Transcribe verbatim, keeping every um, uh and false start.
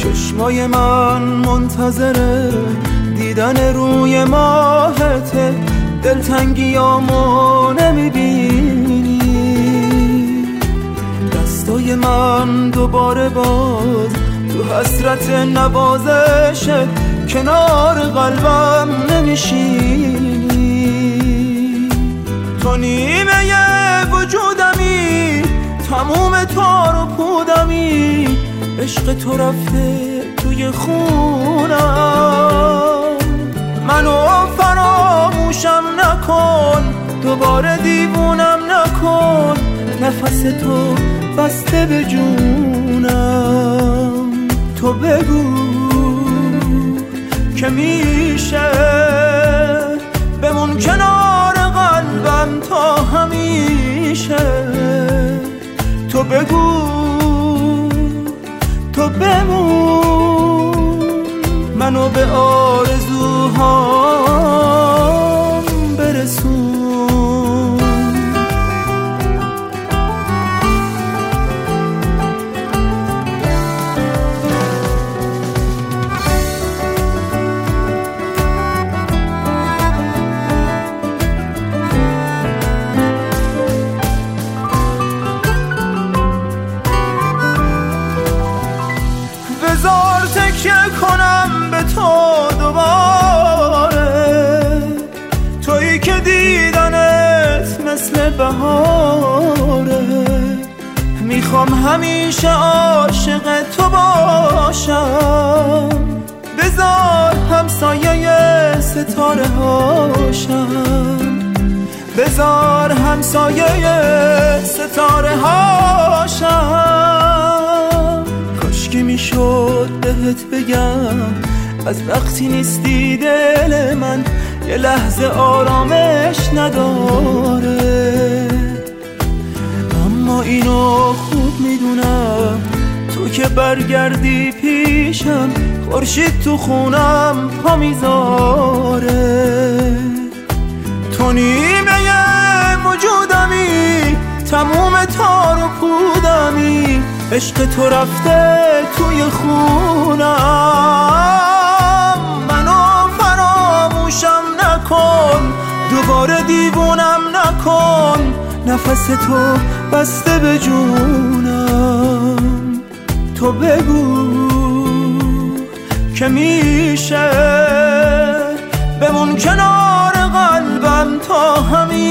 چشمای من منتظره دیدن روی ماهته، دلتنگیامو نمیبینی، دستای من دوباره باز تو حسرت نوازشه، کنار قلبم نمیشینی. تو نیمه وجودمی، تموم تار و پودمی، عشق تو رفته توی خونم. منو فراموشم نکن، دوباره دیوونم نکن، نفس تو بسته به جونم. تو بگو که میشه بمون کنار قلبم تا همیشه. تو بگو، تو بمون، منو به آرزوهام برسون. بذار تکیه کنم به تو دوباره، تویی که دیدنت مثل بهاره. میخوام همیشه عاشق تو باشم، بذار همسایه ستاره هاشم، بذار همسایه ستاره هاشم. کاشکی میشد بهت بگم از وقتی نیستی دل من یه لحظه آرامش نداره، اما اینو خوب میدونم تو که برگردی پیشم خورشید تو خونم پا میذاره. تو نیمه وجودمی، تموم تار و پودمی، عشق تو رفته توی خونم. منو فراموشم نکن، دوباره دیوونم نکن، نفس تو بسته به جونم. تو بگو که میشه بمون کنار قلبم تا همین